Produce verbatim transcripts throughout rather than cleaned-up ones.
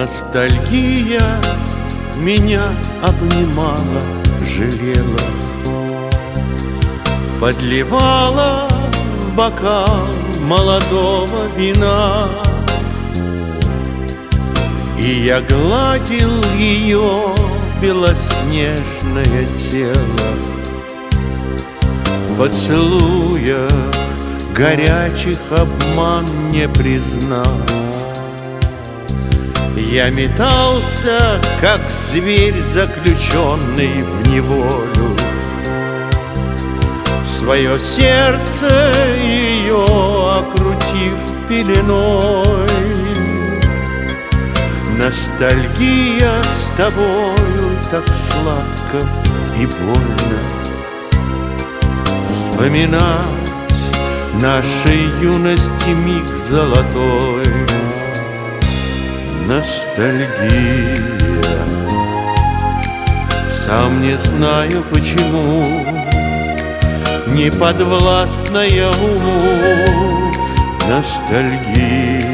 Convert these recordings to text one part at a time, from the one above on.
Ностальгия меня обнимала, жалела, подливала в бокал молодого вина. И я гладил ее белоснежное тело, в поцелуях горячих обман не признав. Я метался, как зверь, заключенный в неволю, в свое сердце ее окрутив пеленой. Ностальгия с тобою так сладко и больно, вспоминать нашей юности миг золотой. Ностальгия, сам не знаю почему, не подвластная уму. Ностальгия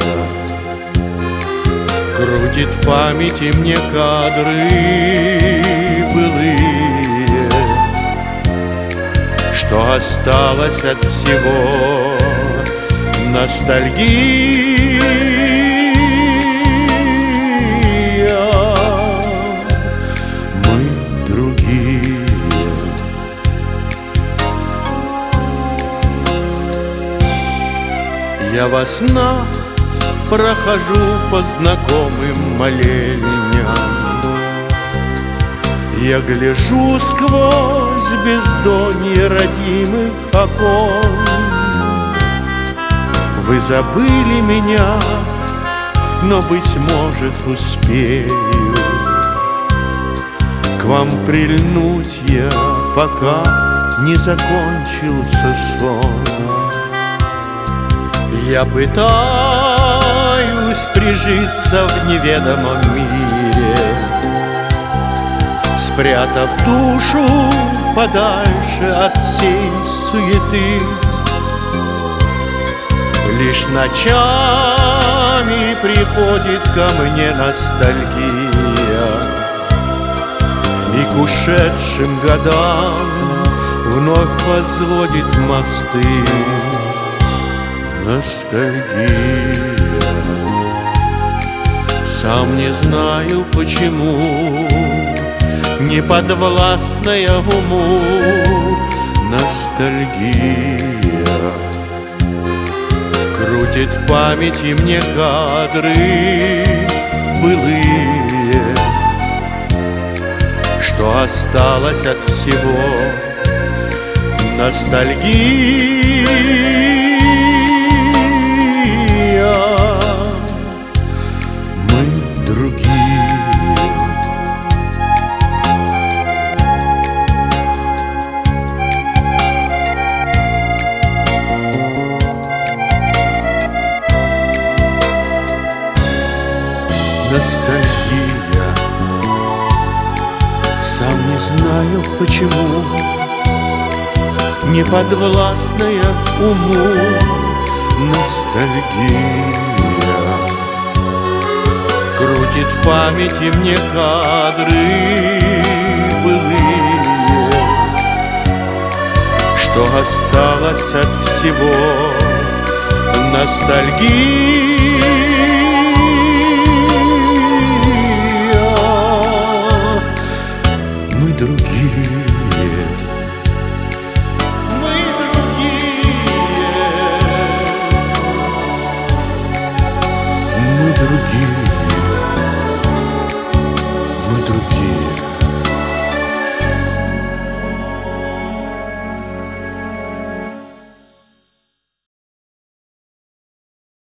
крутит в памяти мне кадры былые, что осталось от всего. Ностальгия, мы другие. Я во снах прохожу по знакомым молельням, я гляжу сквозь бездонье родимых окон. Вы забыли меня, но, быть может, успею к вам прильнуть я, пока не закончился сон. Я пытаюсь прижиться в неведомом мире, спрятав душу подальше от всей суеты. Лишь ночами приходит ко мне ностальгия, и к ушедшим годам вновь возводит мосты. Ностальгия, сам не знаю почему, не подвластная уму. Ностальгия крутит в памяти мне кадры былые, что осталось от всего. Ностальгия, мы другие. Ностальгия, сам не знаю почему, не подвластная уму. Ностальгия крутит в памяти мне кадры былые, что осталось от всего. Ностальгия, мы другие.